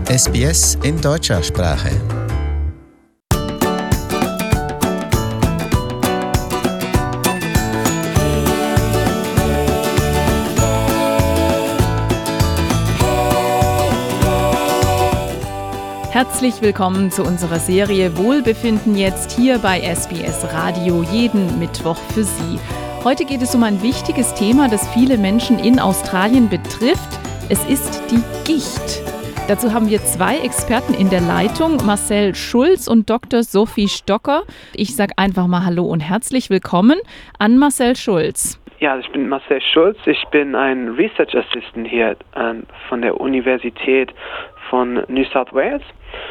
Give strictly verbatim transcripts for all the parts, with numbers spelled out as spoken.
S B S in deutscher Sprache. Herzlich willkommen zu unserer Serie Wohlbefinden jetzt hier bei S B S Radio, jeden Mittwoch für Sie. Heute geht es um ein wichtiges Thema, das viele Menschen in Australien betrifft. Es ist die Gicht. Dazu haben wir zwei Experten in der Leitung, Marcel Schulz und Doktor Sophie Stocker. Ich sage einfach mal Hallo und herzlich willkommen an Marcel Schulz. Ja, ich bin Marcel Schulz. Ich bin ein Research Assistant hier ähm, von der Universität von New South Wales.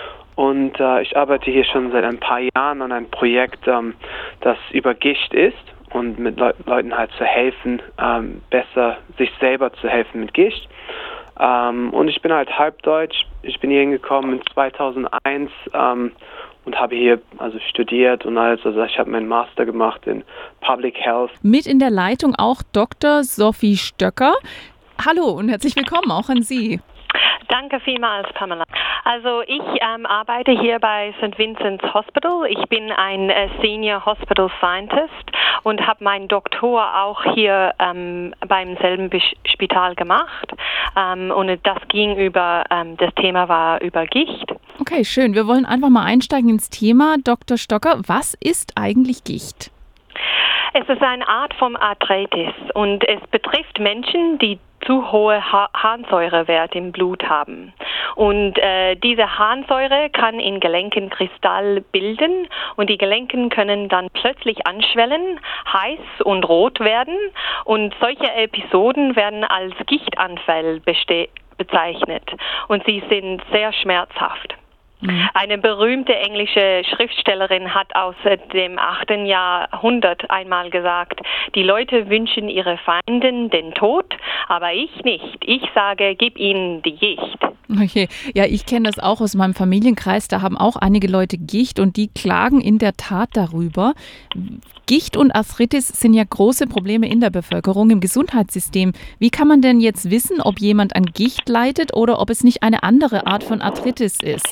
Und äh, ich arbeite hier schon seit ein paar Jahren an einem Projekt, ähm, das über Gicht ist und mit Le- Leuten halt zu helfen, ähm, besser sich selber zu helfen mit Gicht. Ähm, und ich bin halt halbdeutsch. Ich bin hier hingekommen in zweitausendeins ähm, und habe hier also studiert und alles. Also ich habe meinen Master gemacht in Public Health. Mit in der Leitung auch Doktor Sophie Stocker. Hallo und herzlich willkommen auch an Sie. Danke vielmals, Pamela. Also ich ähm, arbeite hier bei Saint Vincent's Hospital. Ich bin ein äh, Senior Hospital Scientist und habe meinen Doktor auch hier ähm, beim selben Be- Spital gemacht. Ähm, und das ging über, ähm, das Thema war über Gicht. Okay, schön. Wir wollen einfach mal einsteigen ins Thema. Doktor Stocker, was ist eigentlich Gicht? Es ist eine Art von Arthritis und es betrifft Menschen, die zu hohe ha- Harnsäurewerte im Blut haben. Und äh, diese Harnsäure kann in Gelenken Kristall bilden und die Gelenken können dann plötzlich anschwellen, heiß und rot werden und solche Episoden werden als Gichtanfall beste- bezeichnet und sie sind sehr schmerzhaft. Eine berühmte englische Schriftstellerin hat aus dem achten Jahrhundert einmal gesagt, die Leute wünschen ihre Feinden den Tod, aber ich nicht. Ich sage, gib ihnen die Gicht. Okay, ja, ich kenne das auch aus meinem Familienkreis. Da haben auch einige Leute Gicht und die klagen in der Tat darüber. Gicht und Arthritis sind ja große Probleme in der Bevölkerung, im Gesundheitssystem. Wie kann man denn jetzt wissen, ob jemand an Gicht leidet oder ob es nicht eine andere Art von Arthritis ist?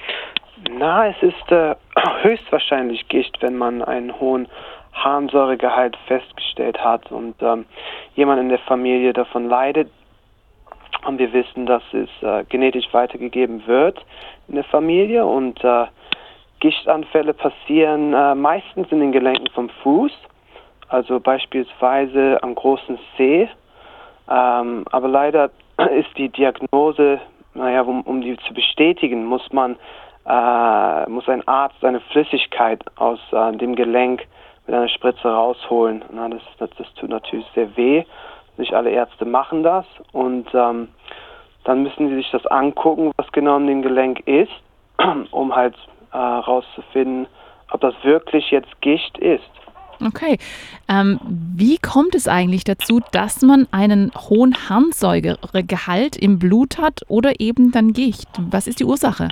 Na, es ist äh, höchstwahrscheinlich Gicht, wenn man einen hohen Harnsäuregehalt festgestellt hat und ähm, jemand in der Familie davon leidet. Und wir wissen, dass es äh, genetisch weitergegeben wird in der Familie und äh, Gichtanfälle passieren äh, meistens in den Gelenken vom Fuß, also beispielsweise am großen Zeh. Ähm, aber leider ist die Diagnose, naja, um, um die zu bestätigen, muss man äh, muss ein Arzt eine Flüssigkeit aus äh, dem Gelenk mit einer Spritze rausholen. Na, das, das, das tut natürlich sehr weh. Nicht alle Ärzte machen das und ähm, dann müssen sie sich das angucken, was genau in dem Gelenk ist, um halt äh, rauszufinden, ob das wirklich jetzt Gicht ist. Okay, ähm, wie kommt es eigentlich dazu, dass man einen hohen Harnsäuregehalt im Blut hat oder eben dann Gicht? Was ist die Ursache?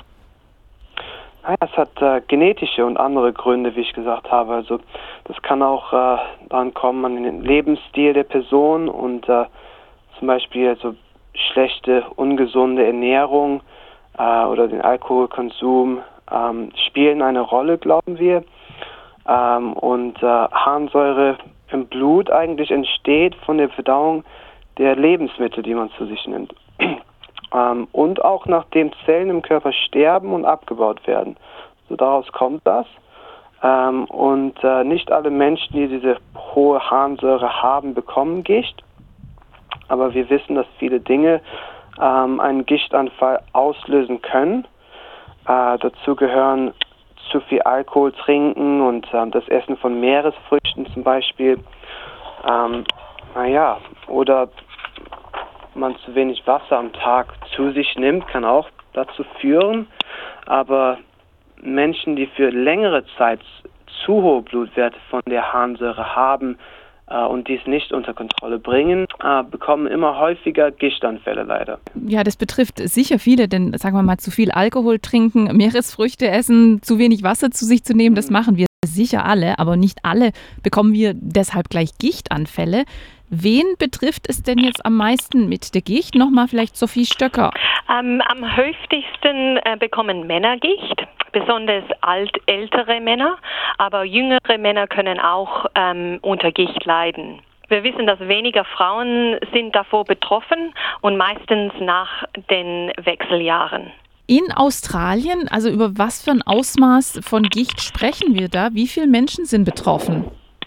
Naja, es hat äh, genetische und andere Gründe, wie ich gesagt habe. Also das kann auch äh, dann kommen an den Lebensstil der Person und äh, zum Beispiel also schlechte, ungesunde Ernährung äh, oder den Alkoholkonsum ähm, spielen eine Rolle, glauben wir. Ähm, und äh, Harnsäure im Blut eigentlich entsteht von der Verdauung der Lebensmittel, die man zu sich nimmt. ähm, und auch nachdem Zellen im Körper sterben und abgebaut werden. So daraus kommt das. Ähm, und äh, nicht alle Menschen, die diese hohe Harnsäure haben, bekommen Gicht. Aber wir wissen, dass viele Dinge ähm, einen Gichtanfall auslösen können. Äh, dazu gehören zu viel Alkohol trinken und ähm, das Essen von Meeresfrüchten zum Beispiel. Ähm, naja, oder man zu wenig Wasser am Tag zu sich nimmt, kann auch dazu führen. Aber Menschen, die für längere Zeit zu hohe Blutwerte von der Harnsäure haben äh, und dies nicht unter Kontrolle bringen, äh, bekommen immer häufiger Gichtanfälle leider. Ja, das betrifft sicher viele, denn sagen wir mal, zu viel Alkohol trinken, Meeresfrüchte essen, zu wenig Wasser zu sich zu nehmen, das machen wir sicher alle, aber nicht alle bekommen wir deshalb gleich Gichtanfälle. Wen betrifft es denn jetzt am meisten mit der Gicht? Nochmal vielleicht Sophie Stöcker. Ähm, am häufigsten äh, bekommen Männer Gicht, besonders alt, ältere Männer, aber jüngere Männer können auch ähm, unter Gicht leiden. Wir wissen, dass weniger Frauen sind davor betroffen und meistens nach den Wechseljahren. In Australien, also über was für ein Ausmaß von Gicht sprechen wir da? Wie viele Menschen sind betroffen?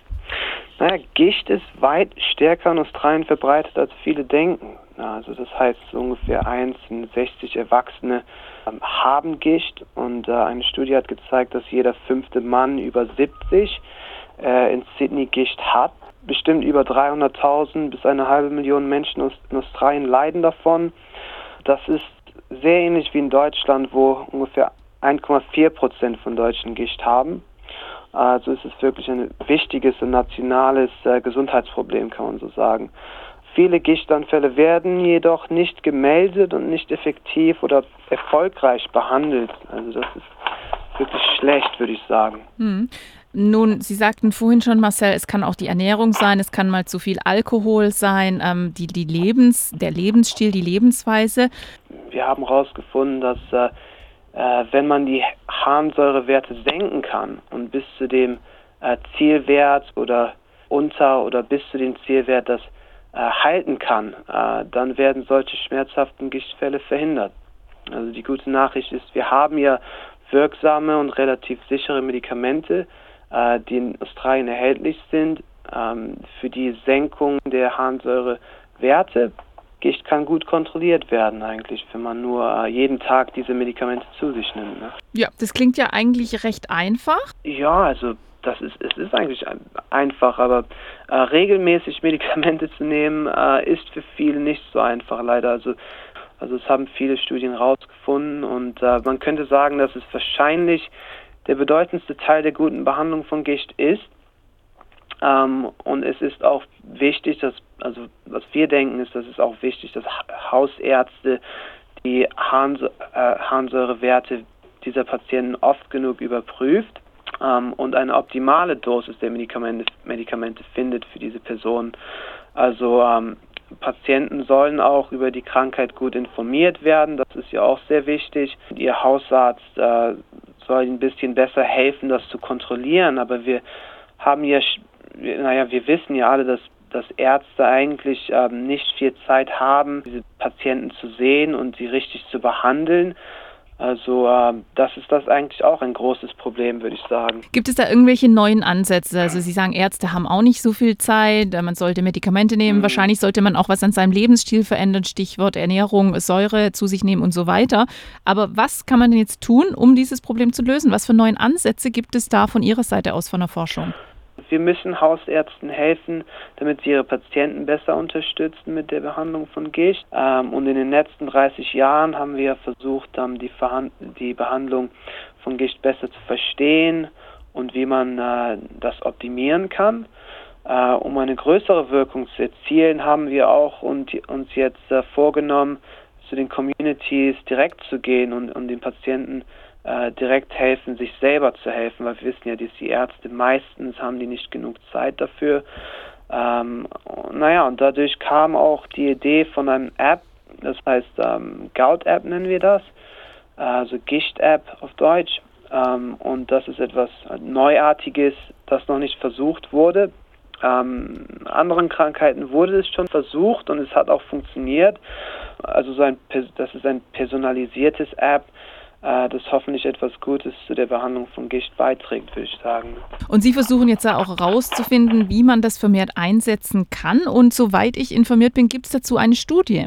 Naja, Gicht ist weit stärker in Australien verbreitet, als viele denken. Also das heißt, so ungefähr eins in sechzig Erwachsene ähm, haben Gicht. Und äh, eine Studie hat gezeigt, dass jeder fünfte Mann über siebzig äh, in Sydney Gicht hat. Bestimmt über dreihunderttausend bis eine halbe Million Menschen in Australien leiden davon. Das ist sehr ähnlich wie in Deutschland, wo ungefähr eins Komma vier Prozent von Deutschen Gicht haben. Also es ist wirklich ein wichtiges und nationales äh, Gesundheitsproblem, kann man so sagen. Viele Gichtanfälle werden jedoch nicht gemeldet und nicht effektiv oder erfolgreich behandelt. Also das ist wirklich schlecht, würde ich sagen. Hm. Nun, Sie sagten vorhin schon, Marcel, es kann auch die Ernährung sein, es kann mal zu viel Alkohol sein, ähm, die, die Lebens, der Lebensstil, die Lebensweise. Wir haben herausgefunden, dass äh, äh, wenn man die Harnsäurewerte senken kann und bis zu dem äh, Zielwert oder unter oder bis zu dem Zielwert das äh, halten kann, äh, dann werden solche schmerzhaften Gichtfälle verhindert. Also die gute Nachricht ist, wir haben ja wirksame und relativ sichere Medikamente, die in Australien erhältlich sind, ähm, für die Senkung der Harnsäurewerte. Gicht kann gut kontrolliert werden eigentlich, wenn man nur äh, jeden Tag diese Medikamente zu sich nimmt. Ne? Ja, das klingt ja eigentlich recht einfach. Ja, also das ist, es ist eigentlich einfach, aber äh, regelmäßig Medikamente zu nehmen, äh, ist für viele nicht so einfach, leider. Also, also es haben viele Studien herausgefunden und äh, man könnte sagen, dass es wahrscheinlich der bedeutendste Teil der guten Behandlung von Gicht ist. Ähm, und es ist auch wichtig, dass, also was wir denken, ist, dass es auch wichtig, dass Hausärzte die Harnse- äh, Harnsäurewerte dieser Patienten oft genug überprüft ähm, und eine optimale Dosis der Medikamente, Medikamente findet für diese Person. Also ähm, Patienten sollen auch über die Krankheit gut informiert werden, das ist ja auch sehr wichtig. Ihr Hausarzt äh, soll ein bisschen besser helfen, das zu kontrollieren, aber wir haben ja, naja, wir wissen ja alle, dass, dass Ärzte eigentlich ähm, nicht viel Zeit haben, diese Patienten zu sehen und sie richtig zu behandeln. Also äh, das ist das eigentlich auch ein großes Problem, würde ich sagen. Gibt es da irgendwelche neuen Ansätze? Also Sie sagen, Ärzte haben auch nicht so viel Zeit, man sollte Medikamente nehmen, mhm. wahrscheinlich sollte man auch was an seinem Lebensstil verändern, Stichwort Ernährung, Säure zu sich nehmen und so weiter. Aber was kann man denn jetzt tun, um dieses Problem zu lösen? Was für neue Ansätze gibt es da von Ihrer Seite aus von der Forschung? Wir müssen Hausärzten helfen, damit sie ihre Patienten besser unterstützen mit der Behandlung von Gicht. Ähm, und in den letzten dreißig Jahren haben wir versucht, ähm, die, Verhand- die Behandlung von Gicht besser zu verstehen und wie man äh, das optimieren kann. Äh, um eine größere Wirkung zu erzielen, haben wir auch und, uns jetzt äh, vorgenommen, zu den Communities direkt zu gehen und, und den Patienten Äh, direkt helfen, sich selber zu helfen, weil wir wissen ja, dass die Ärzte meistens haben die nicht genug Zeit dafür. Ähm, naja, und dadurch kam auch die Idee von einem App, das heißt ähm, Gout-App nennen wir das, also Gicht-App auf Deutsch. Ähm, und das ist etwas Neuartiges, das noch nicht versucht wurde. Ähm, anderen Krankheiten wurde es schon versucht und es hat auch funktioniert. Also so ein, das ist ein personalisiertes App, das hoffentlich etwas Gutes zu der Behandlung von Gicht beiträgt, würde ich sagen. Und Sie versuchen jetzt da auch herauszufinden, wie man das vermehrt einsetzen kann. Und soweit ich informiert bin, gibt es dazu eine Studie.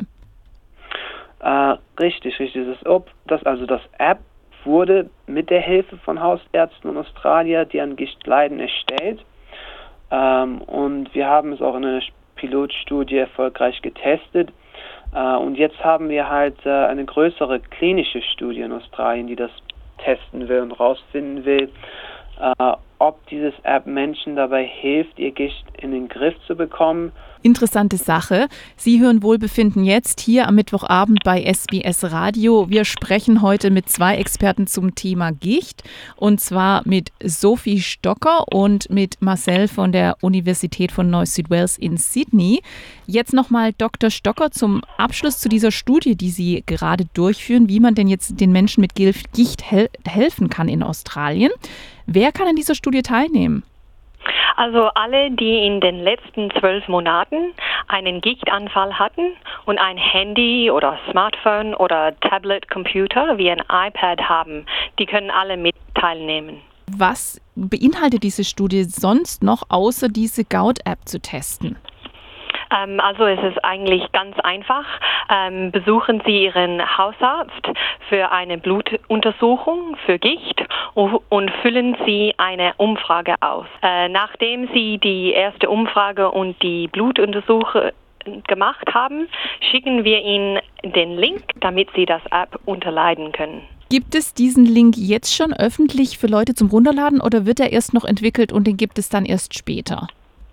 Äh, richtig, richtig. Das, das, also das App wurde mit der Hilfe von Hausärzten in Australien, die an Gicht leiden, erstellt. Ähm, und wir haben es auch in einer Pilotstudie erfolgreich getestet. Uh, und jetzt haben wir halt uh, eine größere klinische Studie in Australien, die das testen will und rausfinden will, uh, ob dieses App Menschen dabei hilft, ihr Gicht in den Griff zu bekommen. Interessante Sache. Sie hören Wohlbefinden jetzt hier am Mittwochabend bei S B S Radio. Wir sprechen heute mit zwei Experten zum Thema Gicht, und zwar mit Sophie Stocker und mit Marcel von der Universität von New South Wales in Sydney. Jetzt nochmal Doktor Stocker zum Abschluss zu dieser Studie, die Sie gerade durchführen, wie man denn jetzt den Menschen mit Gicht hel- helfen kann in Australien. Wer kann an dieser Studie teilnehmen? Also alle, die in den letzten zwölf Monaten einen Gichtanfall hatten und ein Handy oder Smartphone oder Tablet-Computer wie ein iPad haben, die können alle mit teilnehmen. Was beinhaltet diese Studie sonst noch, außer diese Gout-App zu testen? Ähm, also es ist eigentlich ganz einfach. Ähm, besuchen Sie Ihren Hausarzt für eine Blutuntersuchung für Gicht und füllen Sie eine Umfrage aus. Äh, nachdem Sie die erste Umfrage und die Blutuntersuchung gemacht haben, schicken wir Ihnen den Link, damit Sie das App unterladen können. Gibt es diesen Link jetzt schon öffentlich für Leute zum Runterladen oder wird er erst noch entwickelt und den gibt es dann erst später?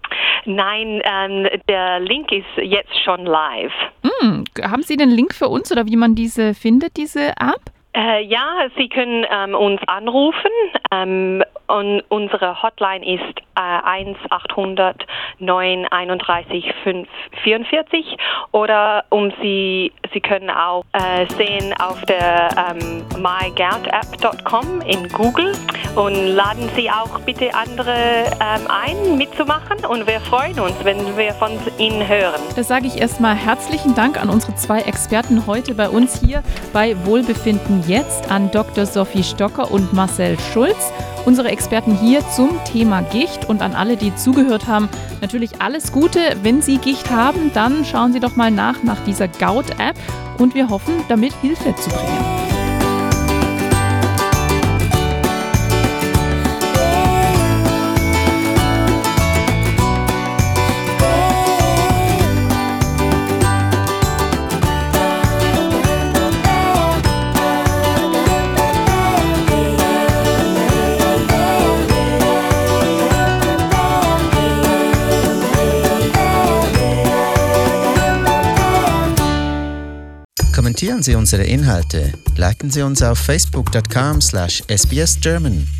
Nein, ähm, der Link ist jetzt schon live. Hm, haben Sie den Link für uns oder wie man diese findet, diese App? Äh, ja, Sie können ähm, uns anrufen ähm, und unsere Hotline ist äh, eins achthundert neun einunddreißig fünf vierundvierzig oder um Sie, Sie können auch äh, sehen auf der ähm, my gout app dot com in Google und laden Sie auch bitte andere ähm, ein, mitzumachen und wir freuen uns, wenn wir von Ihnen hören. Das sage ich erstmal herzlichen Dank an unsere zwei Experten heute bei uns hier bei Wohlbefinden jetzt, an Doktor Sophie Stocker und Marcel Schulz, unsere Experten hier zum Thema Gicht, und an alle, die zugehört haben, natürlich alles Gute. Wenn Sie Gicht haben, dann schauen Sie doch mal nach nach dieser Gout-App und wir hoffen, damit Hilfe zu bringen. Kommentieren Sie unsere Inhalte, liken Sie uns auf facebook dot com slash S B S German.